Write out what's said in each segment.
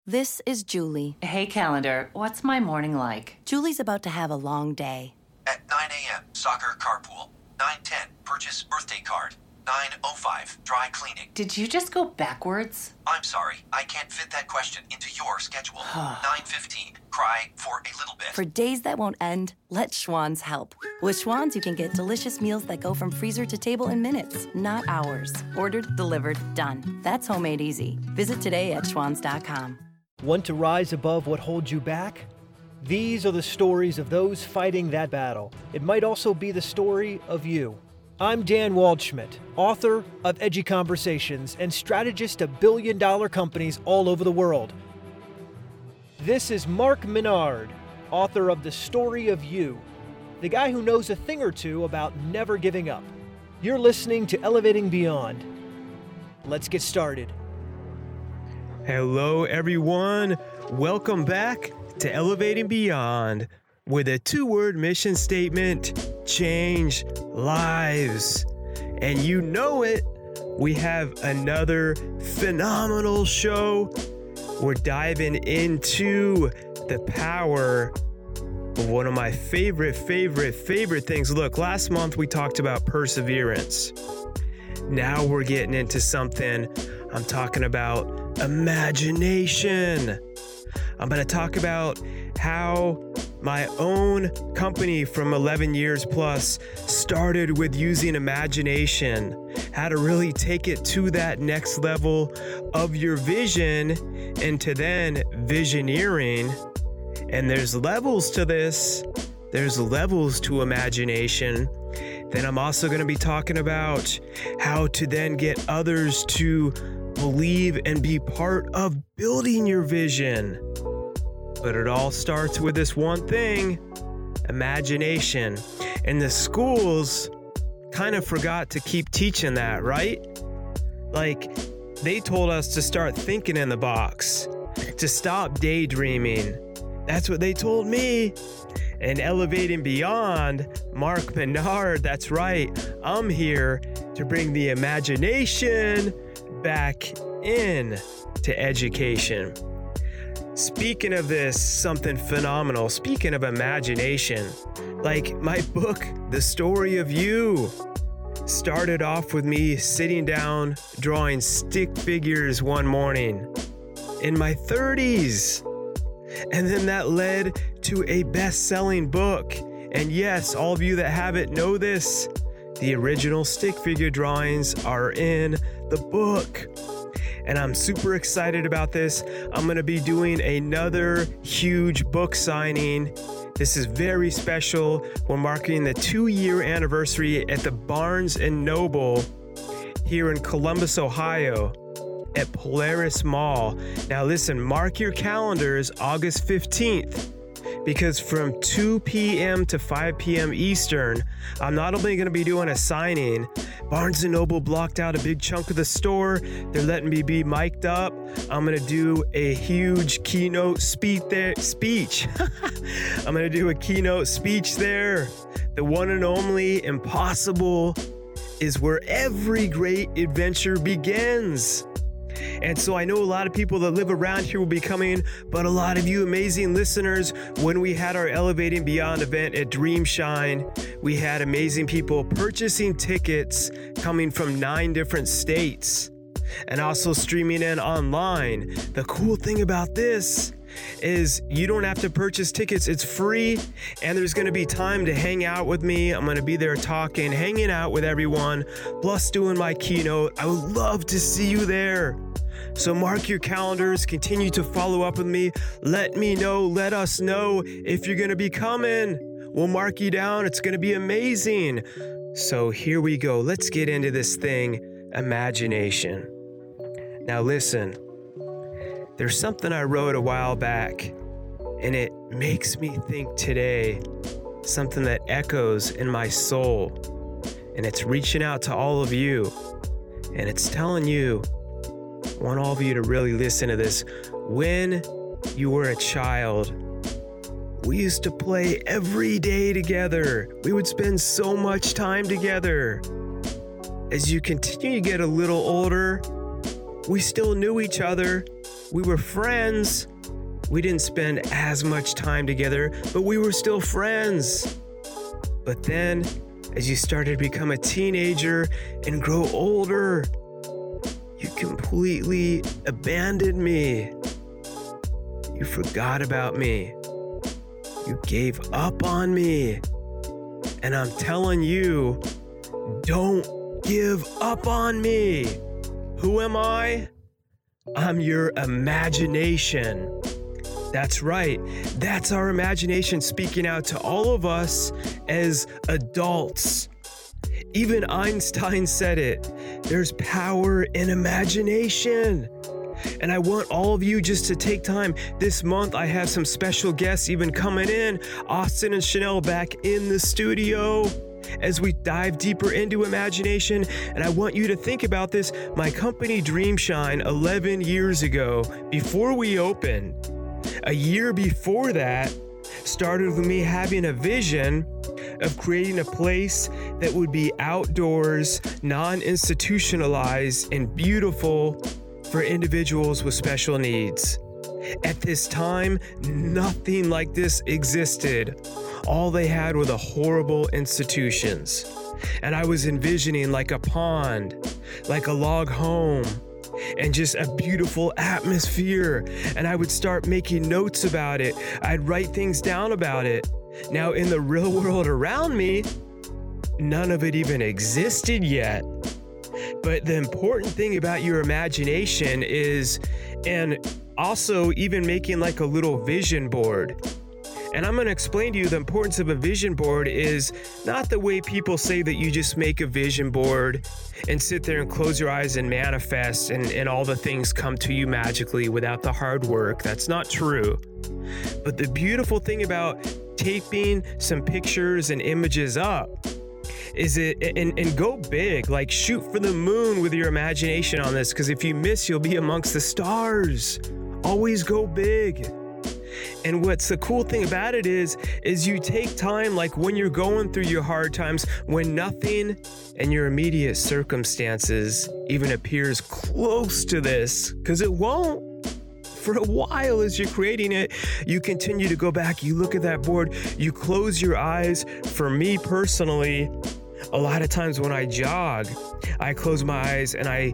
This is Julie. Hey, calendar, what's my morning like? Julie's about to have a long day. At 9 a.m., soccer carpool. 9:10, purchase birthday card. 9:05, dry cleaning. Did you just go backwards? I'm sorry, I can't fit that question into your schedule. 9:15, cry for a little bit. For days that won't end, let Schwann's help. With Schwann's, you can get delicious meals that go from freezer to table in minutes, not hours. Ordered, delivered, done. That's homemade easy. Visit today at schwanns.com. Want to rise above what holds you back? These are the stories of those fighting that battle. It might also be the story of you. I'm Dan Waldschmidt, author of Edgy Conversations and strategist of billion-dollar companies all over the world. This is Mark Menard, author of The Story of You, the guy who knows a thing or two about never giving up. You're listening to Elevating Beyond. Let's get started. Hello, everyone. Welcome back to Elevating Beyond with a two-word mission statement: change lives. And you know it, we have another phenomenal show. We're diving into the power of one of my favorite things. Look, last month we talked about perseverance. Now we're getting into something. I'm talking about imagination. I'm going to talk about how my own company from 11 years plus started with using imagination, how to really take it to that next level of your vision into then visioneering. And there's levels to this. There's levels to imagination. Then I'm also going to be talking about how to then get others to believe and be part of building your vision. But it all starts with this one thing: imagination. And the schools kind of forgot to keep teaching that, right? Like, they told us to start thinking in the box, to stop daydreaming. That's what they told me. And Elevating Beyond, Mark Menard, that's right. I'm here to bring the imagination back in to education. Speaking of this, something phenomenal. Speaking of imagination, like my book, The Story of You, started off with me sitting down, drawing stick figures one morning in my 30s. And then that led to a best-selling book. And yes, all of you that have it know this. The original stick figure drawings are in the book. And I'm super excited about this. I'm going to be doing another huge book signing. This is very special. We're marking the 2-year anniversary at the Barnes & Noble here in Columbus, Ohio, at Polaris Mall. Now listen, mark your calendars August 15th. Because from 2 p.m. to 5 p.m. Eastern, I'm not only going to be doing a signing. Barnes & Noble blocked out a big chunk of the store. They're letting me be mic'd up. I'm going to do a huge keynote speech. I'm going to do a keynote speech there. The one and only Impossible is where every great adventure begins. And so I know a lot of people that live around here will be coming, but a lot of you amazing listeners, when we had our Elevating Beyond event at Dreamshine, we had amazing people purchasing tickets coming from 9 different states and also streaming in online. The cool thing about this is you don't have to purchase tickets. It's free, and there's going to be time to hang out with me. I'm going to be there talking, hanging out with everyone, plus doing my keynote. I would love to see you there. So mark your calendars, continue to follow up with me. Let me know, let us know if you're going to be coming. We'll mark you down. It's going to be amazing. So here we go. Let's get into this thing, imagination. Now listen. There's something I wrote a while back, and it makes me think today, something that echoes in my soul, and it's reaching out to all of you, and it's telling you, I want all of you to really listen to this. When you were a child, we used to play every day together. We would spend so much time together. As you continue to get a little older, we still knew each other, We were friends. We didn't spend as much time together, but we were still friends. But then, as you started to become a teenager and grow older, you completely abandoned me. You forgot about me. You gave up on me. And I'm telling you, don't give up on me. Who am I? I'm your imagination. That's right. That's our imagination speaking out to all of us as adults. Even Einstein said it. There's power in imagination. And I want all of you just to take time. This month, I have some special guests even coming in. Austin and Chanel back in the studio as we dive deeper into imagination. And I want you to think about this. My company Dreamshine 11 years ago, before we opened, a year before that, started with me having a vision of creating a place that would be outdoors, non-institutionalized, and beautiful for individuals with special needs. At this time, nothing like this existed. All they had were the horrible institutions. And I was envisioning like a pond, like a log home, and just a beautiful atmosphere. And I would start making notes about it. I'd write things down about it. Now, in the real world around me, none of it even existed yet. But the important thing about your imagination is, and also even making like a little vision board. And I'm going to explain to you the importance of a vision board is not the way people say that you just make a vision board and sit there and close your eyes and manifest and all the things come to you magically without the hard work. That's not true. But the beautiful thing about taping some pictures and images up is it and go big, like shoot for the moon with your imagination on this, because if you miss, you'll be amongst the stars. Always go big. And what's the cool thing about it is you take time, like when you're going through your hard times, when nothing in your immediate circumstances even appears close to this, because it won't. For a while as you're creating it, you continue to go back, you look at that board, you close your eyes. For me personally, a lot of times when I jog, I close my eyes and I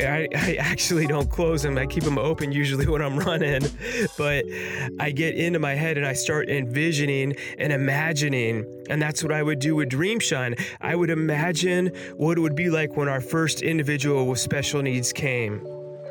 actually don't close them. I keep them open usually when I'm running, but I get into my head and I start envisioning and imagining. And that's what I would do with Dreamshine. I would imagine what it would be like when our first individual with special needs came.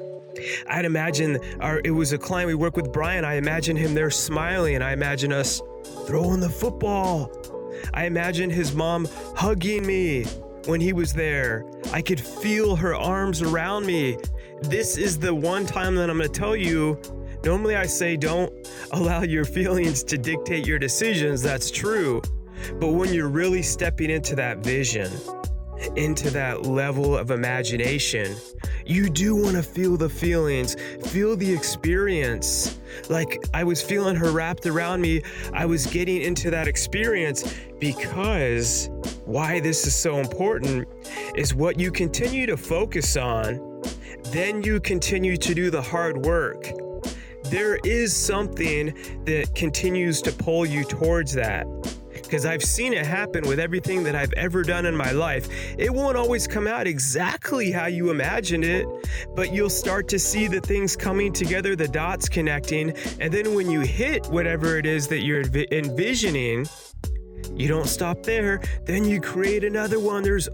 I'd imagine it was a client we work with, Brian. I imagine him there smiling, and I imagine us throwing the football. I imagine his mom hugging me when he was there. I could feel her arms around me. This is the one time that I'm going to tell you, normally I say don't allow your feelings to dictate your decisions. That's true. But when you're really stepping into that vision, into that level of imagination, you do want to feel the feelings, feel the experience. Like I was feeling her wrapped around me. I was getting into that experience, because why this is so important is what you continue to focus on, then you continue to do the hard work. There is something that continues to pull you towards that. Because I've seen it happen with everything that I've ever done in my life. It won't always come out exactly how you imagined it, but you'll start to see the things coming together, the dots connecting, and then when you hit whatever it is that you're envisioning, you don't stop there, then you create another one. There's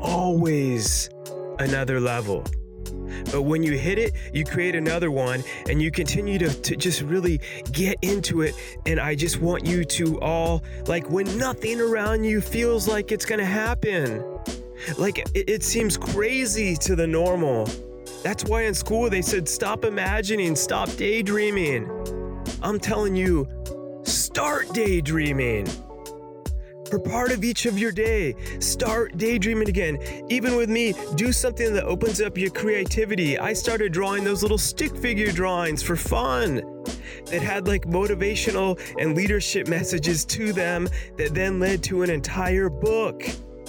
always another level. But when you hit it, you create another one, and you continue to just really get into it. And I just want you to all, like when nothing around you feels like it's gonna happen, like it seems crazy to the normal. That's why in school they said, stop imagining, stop daydreaming. I'm telling you, start daydreaming. For part of each of your day, start daydreaming again. Even with me, do something that opens up your creativity. I started drawing those little stick figure drawings for fun that had like motivational and leadership messages to them that then led to an entire book.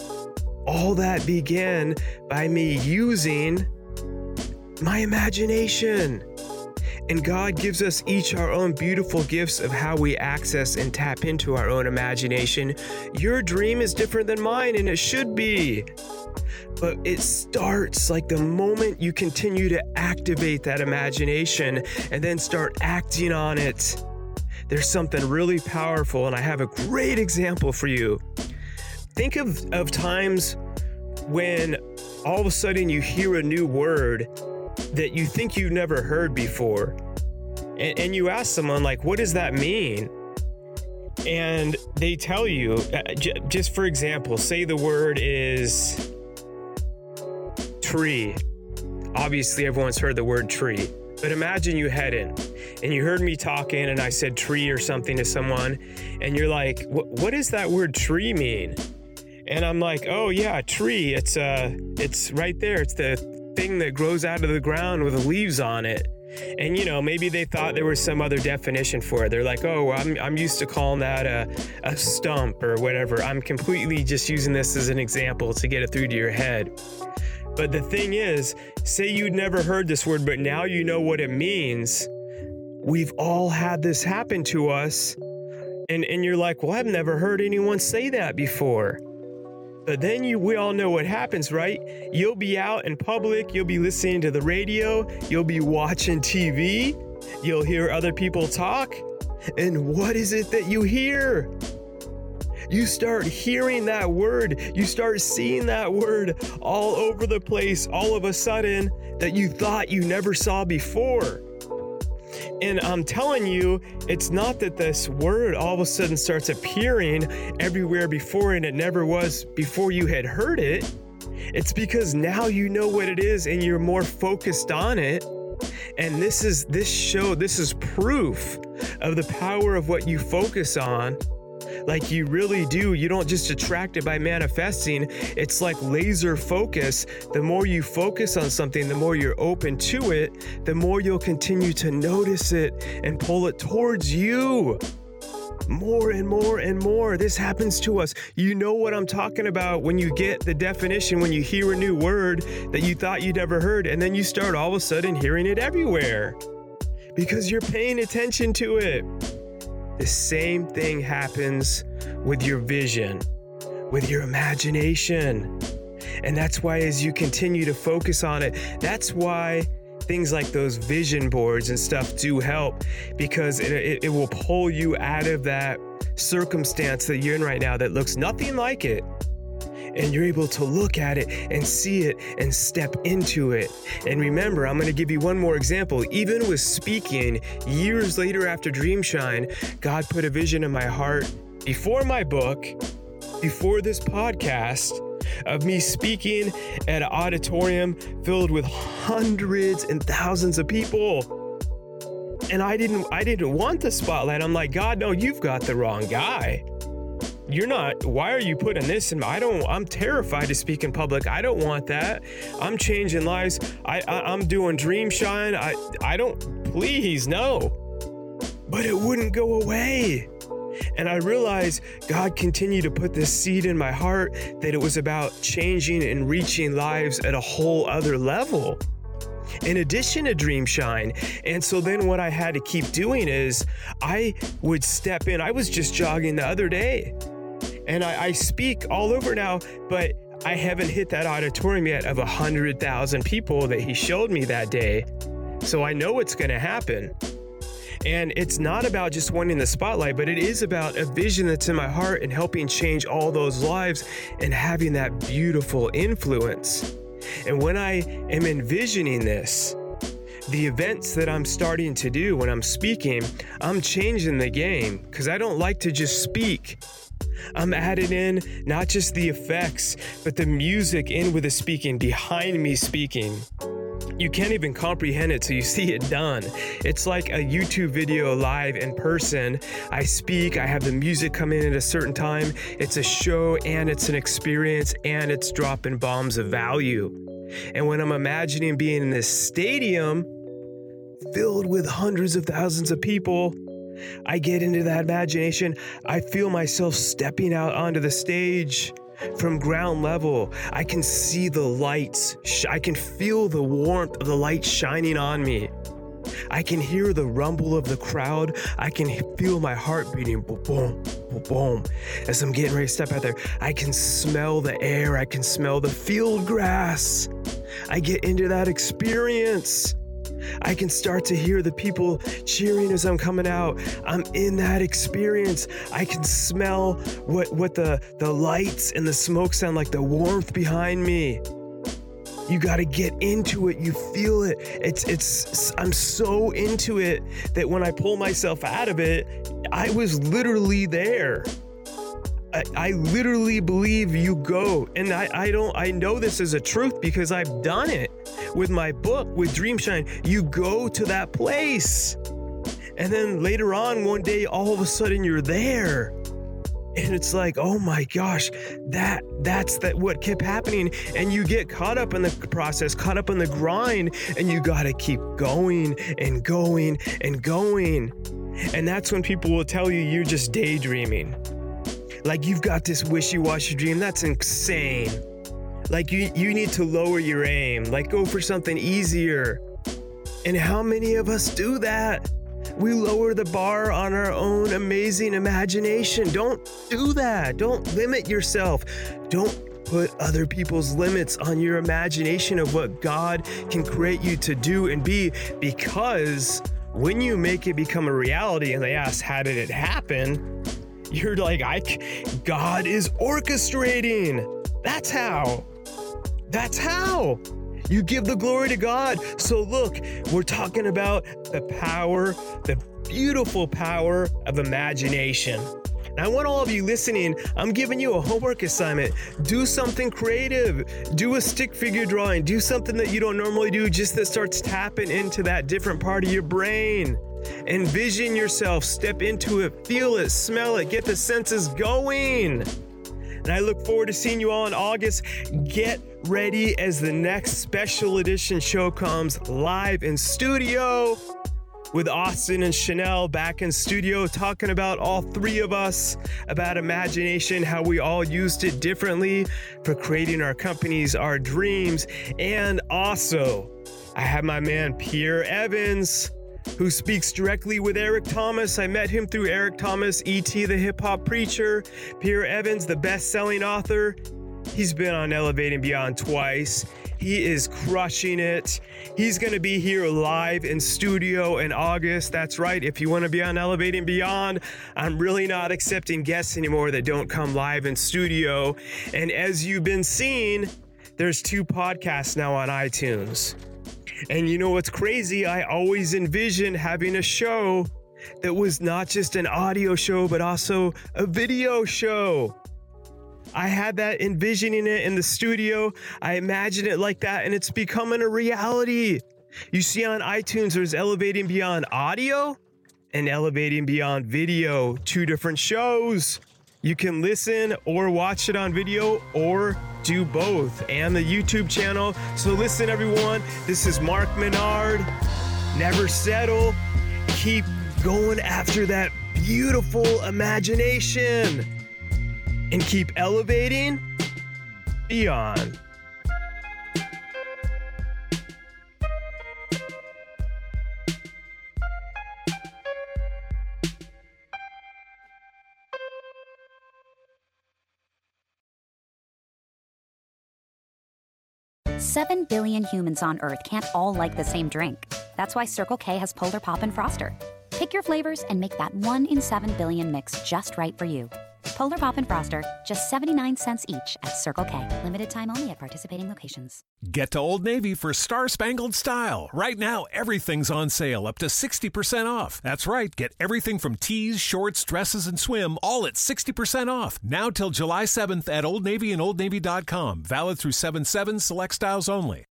All that began by me using my imagination. And God gives us each our own beautiful gifts of how we access and tap into our own imagination. Your dream is different than mine, and it should be. But it starts like the moment you continue to activate that imagination and then start acting on it. There's something really powerful, and I have a great example for you. Think of times when all of a sudden you hear a new word that you think you've never heard before. And you ask someone, like, what does that mean? And they tell you, just for example, say the word is tree. Obviously, everyone's heard the word tree. But imagine you hadn't, and you heard me talking and I said tree or something to someone, and you're like, what does that word tree mean? And I'm like, oh yeah, tree, it's right there. It's the thing that grows out of the ground with the leaves on it. And maybe they thought there was some other definition for it. They're like, oh, I'm used to calling that a stump or whatever. I'm completely just using this as an example to get it through to your head. But the thing is, say you'd never heard this word, but now you know what it means. We've all had this happen to us. And you're like, well, I've never heard anyone say that before. But then we all know what happens, right? You'll be out in public, you'll be listening to the radio, you'll be watching TV, you'll hear other people talk. And what is it that you hear? You start hearing that word, you start seeing that word all over the place all of a sudden that you thought you never saw before. And I'm telling you, it's not that this word all of a sudden starts appearing everywhere before and it never was before you had heard it. It's because now you know what it is and you're more focused on it. And this is proof of the power of what you focus on. Like you really do. You don't just attract it by manifesting. It's like laser focus. The more you focus on something, the more you're open to it, the more you'll continue to notice it and pull it towards you. More and more and more. This happens to us. You know what I'm talking about when you get the definition, when you hear a new word that you thought you'd never heard, and then you start all of a sudden hearing it everywhere because you're paying attention to it. The same thing happens with your vision, with your imagination. And that's why as you continue to focus on it, that's why things like those vision boards and stuff do help, because it will pull you out of that circumstance that you're in right now that looks nothing like it. And you're able to look at it and see it and step into it. And remember, I'm going to give you one more example. Even with speaking, years later after Dreamshine, God put a vision in my heart before my book, before this podcast, of me speaking at an auditorium filled with hundreds and thousands of people. And I didn't want the spotlight. I'm like, God, no, you've got the wrong guy. Why are you putting this in? I'm terrified to speak in public. I don't want that. I'm changing lives. I'm doing Dreamshine. Please, no. But it wouldn't go away. And I realized God continued to put this seed in my heart that it was about changing and reaching lives at a whole other level, in addition to Dreamshine. And so then what I had to keep doing is I would step in. I was just jogging the other day, and I speak all over now, but I haven't hit that auditorium yet of 100,000 people that he showed me that day. So I know it's going to happen. And it's not about just winning the spotlight, but it is about a vision that's in my heart and helping change all those lives and having that beautiful influence. And when I am envisioning this, the events that I'm starting to do when I'm speaking, I'm changing the game, because I don't like to just speak. I'm adding in not just the effects, but the music in with the speaking, behind me speaking. You can't even comprehend it till you see it done. It's like a YouTube video live in person. I speak, I have the music come in at a certain time. It's a show and it's an experience and it's dropping bombs of value. And when I'm imagining being in this stadium filled with hundreds of thousands of people, I get into that imagination. I feel myself stepping out onto the stage. From ground level, I can see the lights. I can feel the warmth of the light shining on me. I can hear the rumble of the crowd. I can feel my heart beating, boom, boom, boom, boom, as I'm getting ready to step out there. I can smell the air. I can smell the field grass. I get into that experience. I can start to hear the people cheering as I'm coming out. I'm in that experience. I can smell what the lights and the smoke sound like, the warmth behind me. You got to get into it. You feel it. I'm so into it that when I pull myself out of it, I was literally there. I literally believe you go. And I know this is a truth because I've done it with my book, with Dreamshine. You go to that place. And then later on one day, all of a sudden you're there. And it's like, oh my gosh, that's what kept happening. And you get caught up in the process, caught up in the grind, and you got to keep going and going and going. And that's when people will tell you you're just daydreaming. Like you've got this wishy-washy dream. That's insane. Like you need to lower your aim, like go for something easier. And how many of us do that? We lower the bar on our own amazing imagination. Don't do that. Don't limit yourself. Don't put other people's limits on your imagination of what God can create you to do and be, because when you make it become a reality and they ask, how did it happen? You're like, God is orchestrating. That's how. You give the glory to God. So look, we're talking about the power, the beautiful power of imagination. And I want all of you listening, I'm giving you a homework assignment. Do something creative. Do a stick figure drawing. Do something that you don't normally do, just that starts tapping into that different part of your brain. Envision yourself, step into it, feel it, smell it, get the senses going. And I look forward to seeing you all in August. Get ready as the next special edition show comes live in studio with Austin and Chanel back in studio talking about all three of us, about imagination, how we all used it differently for creating our companies, our dreams. And also, I have my man Pierre Evans, who speaks directly with Eric Thomas. I met him through Eric Thomas, E.T. the Hip Hop Preacher. Pierre Evans, the best-selling author. He's been on Elevate and Beyond twice. He is crushing it. He's going to be here live in studio in August. That's right. If you want to be on Elevate and Beyond, I'm really not accepting guests anymore that don't come live in studio. And as you've been seeing, there's 2 podcasts now on iTunes. And you know what's crazy? I always envisioned having a show that was not just an audio show, but also a video show. I had that envisioning it in the studio. I imagined it like that, and it's becoming a reality. You see on iTunes, there's Elevating Beyond Audio and Elevating Beyond Video, 2 different shows. You can listen or watch it on video or do both, and the YouTube channel. So listen, everyone, this is Mark Menard. Never settle. Keep going after that beautiful imagination and keep elevating beyond. Seven billion humans on Earth can't all like the same drink. That's why Circle K has Polar Pop and Froster. Pick your flavors and make that 1 in 7 billion mix just right for you. Polar Pop and Froster, just 79 cents each at Circle K. Limited time only at participating locations. Get to Old Navy for Star-Spangled Style. Right now, everything's on sale, up to 60% off. That's right, get everything from tees, shorts, dresses, and swim, all at 60% off. Now till July 7th at Old Navy and OldNavy.com. Valid through 7/7, select styles only.